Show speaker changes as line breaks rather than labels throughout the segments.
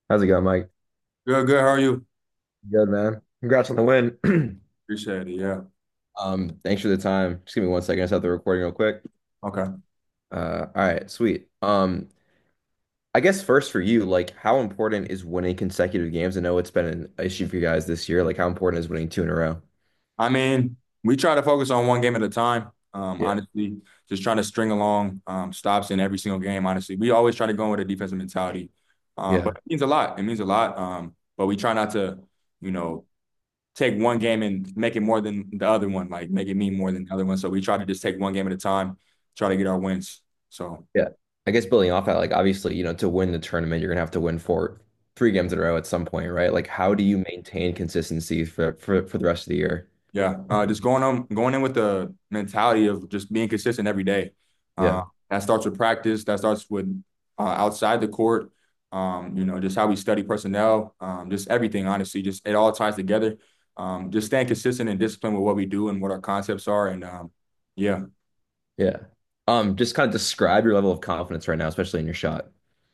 How's it going, Mike?
Good, good. How are you?
Good, man. Congrats on the win.
Appreciate it. Yeah.
Thanks for the time. Just give me 1 second. I stop the recording real quick.
Okay.
All right, sweet. I guess first for you, like, how important is winning consecutive games? I know it's been an issue for you guys this year. Like, how important is winning two in a row?
I mean, we try to focus on one game at a time.
Yeah,
Honestly, just trying to string along stops in every single game. Honestly, we always try to go with a defensive mentality.
yeah,
But it means a lot. It means a lot. But we try not to, you know, take one game and make it more than the other one, like make it mean more than the other one. So we try to just take one game at a time, try to get our wins. So
yeah. I guess building off that, like, obviously, to win the tournament, you're gonna have to win three games in a row at some point, right? Like, how do you maintain consistency for the rest of the year?
yeah, just going in with the mentality of just being consistent every day.
Yeah.
That starts with practice. That starts with outside the court. Just how we study personnel. Just everything. Honestly, just it all ties together. Just staying consistent and disciplined with what we do and what our concepts are. And yeah.
Yeah. Just kind of describe your level of confidence right now, especially in your shot.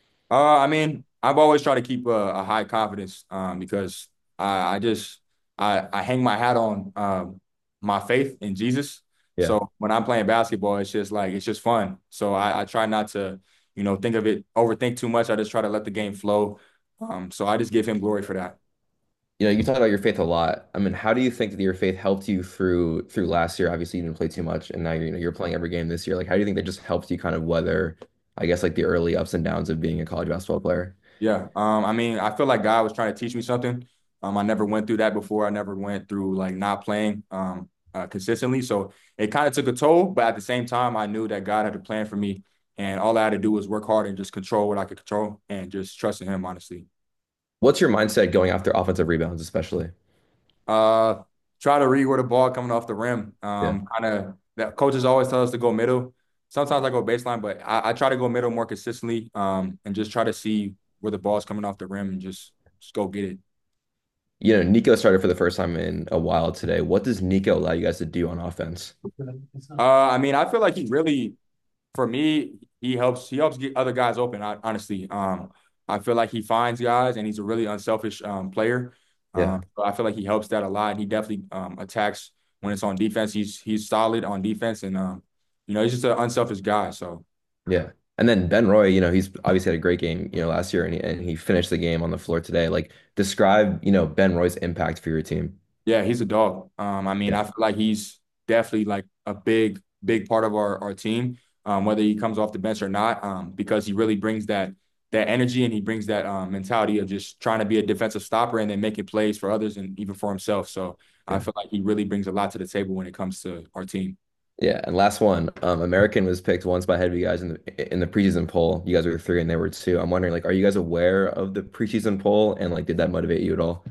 I mean, I've always tried to keep a high confidence because I just I hang my hat on my faith in Jesus.
Yeah.
So when I'm playing basketball, it's just like it's just fun. So I try not to, think of it, overthink too much. I just try to let the game flow. So I just give him glory for that.
You talk about your faith a lot. I mean, how do you think that your faith helped you through last year? Obviously, you didn't play too much, and now you're playing every game this year. Like, how do you think that just helped you kind of weather, I guess, like the early ups and downs of being a college basketball player?
Yeah. I mean, I feel like God was trying to teach me something. I never went through that before. I never went through like not playing consistently. So it kind of took a toll, but at the same time, I knew that God had a plan for me. And all I had to do was work hard and just control what I could control and just trust in him, honestly.
What's your mindset going after offensive rebounds, especially?
Uh, Try to read where the ball coming off the rim.
Yeah.
Kind of that coaches always tell us to go middle. Sometimes I go baseline, but I try to go middle more consistently. And just try to see where the ball's coming off the rim and just go get it.
Nico started for the first time in a while today. What does Nico allow you guys to do on offense?
I mean, I feel like for me, he helps get other guys open. Honestly, I feel like he finds guys, and he's a really unselfish player.
Yeah.
So I feel like he helps that a lot. He definitely attacks when it's on defense. He's solid on defense, and he's just an unselfish guy. So
Yeah. And then Ben Roy, he's obviously had a great game, last year, and he finished the game on the floor today. Like, describe, Ben Roy's impact for your team.
yeah, he's a dog. I mean,
Yeah.
I feel like he's definitely like a big part of our team, whether he comes off the bench or not, because he really brings that energy and he brings that mentality of just trying to be a defensive stopper and then making plays for others and even for himself. So I
Yeah.
feel like he really brings a lot to the table when it comes to our team.
Yeah, and last one, American was picked one spot ahead of you guys in the preseason poll. You guys were three and they were two. I'm wondering, like, are you guys aware of the preseason poll and like did that motivate you at all?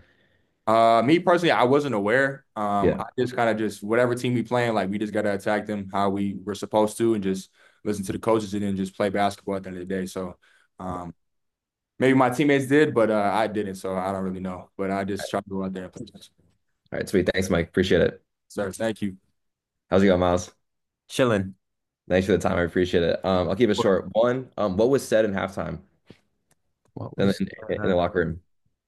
Me personally, I wasn't aware.
Yeah.
I just kind of just whatever team we playing, like we just gotta attack them how we were supposed to and just listen to the coaches and then just play basketball at the end of the day. So um, maybe my teammates did, but I didn't, so I don't really know. But I just try to go out there and play basketball.
All right, sweet. Thanks, Mike. Appreciate it.
Sir, thank you.
How's it going, Miles?
Chilling.
Thanks for the time. I appreciate it. I'll keep it short. One, what was said in halftime
What
and
was
then in the locker room?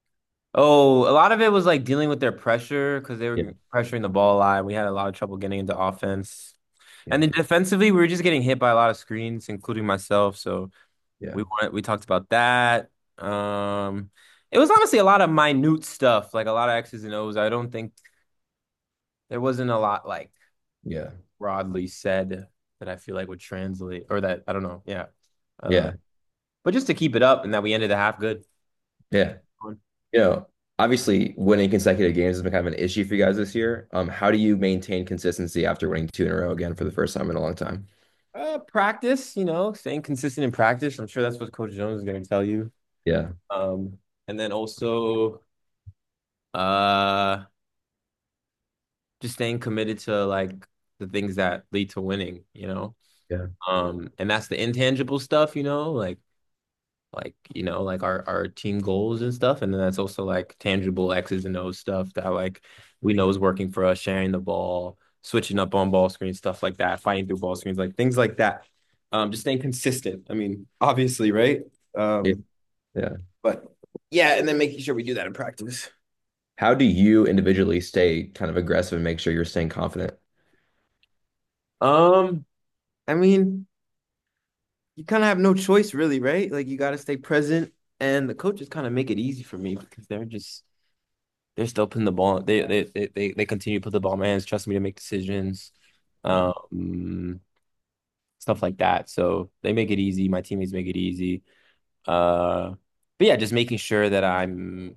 Oh, a lot of it was like dealing with their pressure because they
Yeah,
were pressuring the ball a lot. We had a lot of trouble getting into offense.
yeah,
And then defensively, we were just getting hit by a lot of screens, including myself. So
yeah,
we talked about that. Um, it was honestly a lot of minute stuff, like a lot of X's and O's. I don't think there wasn't a lot like
yeah,
broadly said that I feel like would translate or that I don't know. Yeah. Uh,
yeah,
but just to keep it up and that we ended the half good.
yeah. You know, Obviously winning consecutive games has been kind of an issue for you guys this year. How do you maintain consistency after winning two in a row again for the first time in a long time?
Practice, staying consistent in practice. I'm sure that's what Coach Jones is going to tell you.
Yeah,
And then also, uh, just staying committed to like the things that lead to winning,
yeah,
And that's the intangible stuff, like our team goals and stuff. And then that's also like tangible X's and O's stuff that like we know is working for us, sharing the ball, switching up on ball screens, stuff like that, fighting through ball screens, like things like that. Just staying consistent. I mean, obviously, right?
yeah,
Um,
yeah.
Yeah, and then making sure we do that in practice.
How do you individually stay kind of aggressive and make sure you're staying confident?
Um, I mean, you kind of have no choice really, right? Like you got to stay present, and the coaches kind of make it easy for me because they're still putting the ball. They continue to put the ball in my hands, trust me to make decisions,
Yeah.
um, stuff like that. So they make it easy. My teammates make it easy. Uh, but yeah, just making sure that I'm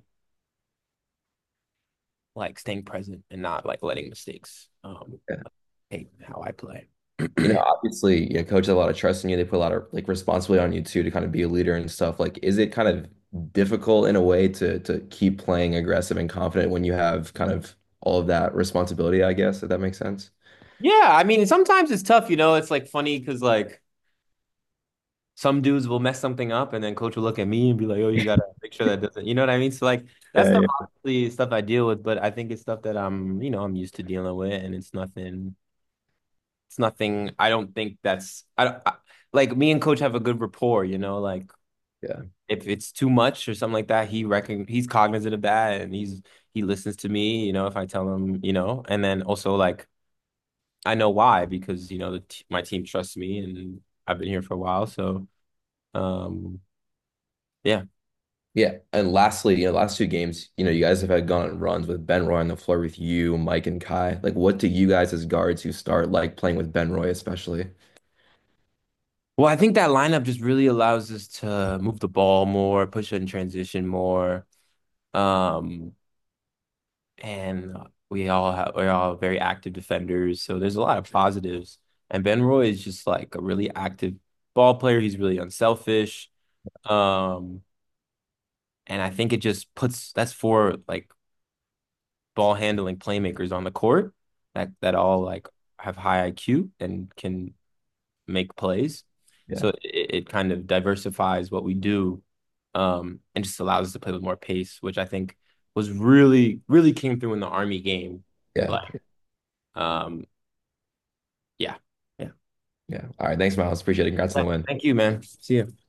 like staying present and not like letting mistakes
Yeah.
hate how I play.
Obviously, coach has a lot of trust in you. They put a lot of like responsibility on you too to kind of be a leader and stuff. Like, is it kind of difficult in a way to keep playing aggressive and confident when you have kind of all of that responsibility, I guess, if that makes sense?
Yeah, I mean, sometimes it's tough, it's like funny because like some dudes will mess something up and then coach will look at me and be like, "Oh, you gotta make sure that doesn't," you know what I mean? So like that's
Yeah,
stuff
yeah,
obviously stuff I deal with, but I think it's stuff that I'm used to dealing with and it's nothing I don't think that's I don't like me and coach have a good rapport, like
yeah,
if it's too much or something like that, he's cognizant of that and he listens to me, if I tell him, and then also like I know why because my team trusts me and I've been here for a while, so um yeah.
yeah. And lastly, last two games, you guys have had gone on runs with Ben Roy on the floor with you, Mike, and Kai. Like, what do you guys as guards who start like playing with Ben Roy, especially?
Well, I think that lineup just really allows us to move the ball more, push it in transition more. Um, and we're all very active defenders, so there's a lot of positives. And Ben Roy is just like a really active ball player. He's really unselfish. Um, and I think it just puts that's for like ball handling playmakers on the court that all like have high IQ and can make plays.
Yeah.
So it kind of diversifies what we do, and just allows us to play with more pace, which I think was really, really came through in the Army game.
Yeah.
Like, um, yeah, yeah.
Yeah. All right. Thanks, Miles. Appreciate it. Congrats on the win.
Thank you, man. See you.